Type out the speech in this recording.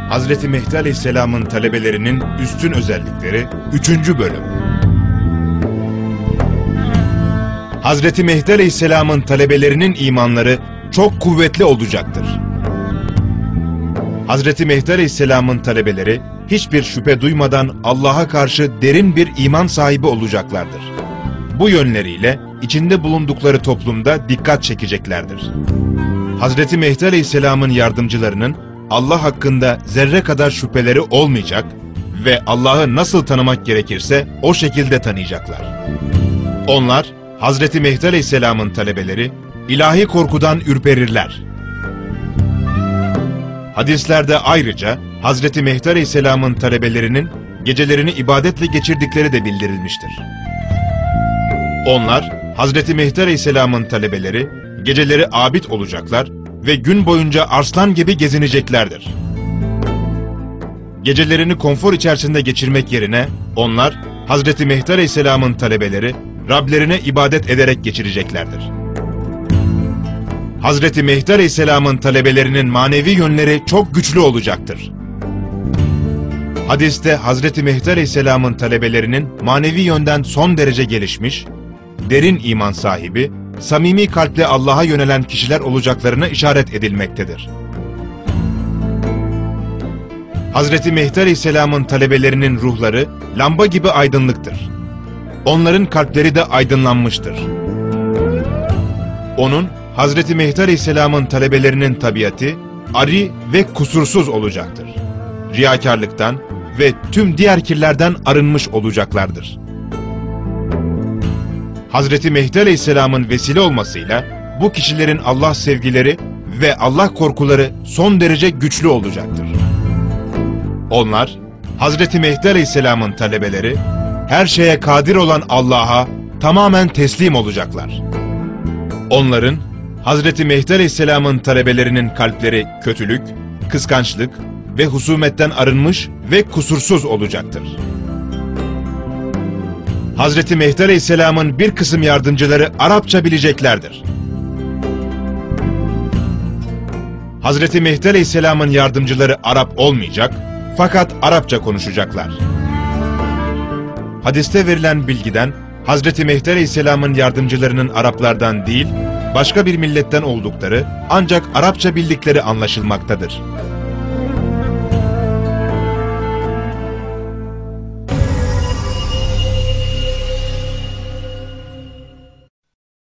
Hazreti Mehdi Aleyhisselam'ın talebelerinin üstün özellikleri 3. bölüm. Hazreti Mehdi Aleyhisselam'ın talebelerinin imanları çok kuvvetli olacaktır. Hazreti Mehdi Aleyhisselam'ın talebeleri hiçbir şüphe duymadan Allah'a karşı derin bir iman sahibi olacaklardır. Bu yönleriyle içinde bulundukları toplumda dikkat çekeceklerdir. Hazreti Mehdi Aleyhisselam'ın yardımcılarının Allah hakkında zerre kadar şüpheleri olmayacak ve Allah'ı nasıl tanımak gerekirse o şekilde tanıyacaklar. Onlar, Hazreti Mehdi Aleyhisselam'ın talebeleri, ilahi korkudan ürperirler. Hadislerde ayrıca Hazreti Mehdi Aleyhisselam'ın talebelerinin gecelerini ibadetle geçirdikleri de bildirilmiştir. Onlar, Hazreti Mehdi Aleyhisselam'ın talebeleri, geceleri abid olacaklar ve gün boyunca arslan gibi gezineceklerdir. Gecelerini konfor içerisinde geçirmek yerine, onlar, Hazreti Mehdi Aleyhisselam'ın talebeleri, Rablerine ibadet ederek geçireceklerdir. Hazreti Mehdi Aleyhisselam'ın talebelerinin manevi yönleri çok güçlü olacaktır. Hadiste Hazreti Mehdi Aleyhisselam'ın talebelerinin manevi yönden son derece gelişmiş, derin iman sahibi, samimi kalple Allah'a yönelen kişiler olacaklarına işaret edilmektedir. Hazreti Mehdi Aleyhisselam'ın talebelerinin ruhları lamba gibi aydınlıktır. Onların kalpleri de aydınlanmıştır. Onun, Hazreti Mehdi Aleyhisselam'ın talebelerinin tabiatı ari ve kusursuz olacaktır. Riyakarlıktan ve tüm diğer kirlerden arınmış olacaklardır. Hazreti Mehdi Aleyhisselam'ın vesile olmasıyla bu kişilerin Allah sevgileri ve Allah korkuları son derece güçlü olacaktır. Onlar, Hazreti Mehdi Aleyhisselam'ın talebeleri, her şeye kadir olan Allah'a tamamen teslim olacaklar. Onların, Hazreti Mehdi Aleyhisselam'ın talebelerinin kalpleri kötülük, kıskançlık ve husumetten arınmış ve kusursuz olacaktır. Hazreti Mehdi Aleyhisselam'ın bir kısım yardımcıları Arapça bileceklerdir. Hazreti Mehdi Aleyhisselam'ın yardımcıları Arap olmayacak, fakat Arapça konuşacaklar. Hadiste verilen bilgiden, Hazreti Mehdi Aleyhisselam'ın yardımcılarının Araplardan değil, başka bir milletten oldukları, ancak Arapça bildikleri anlaşılmaktadır.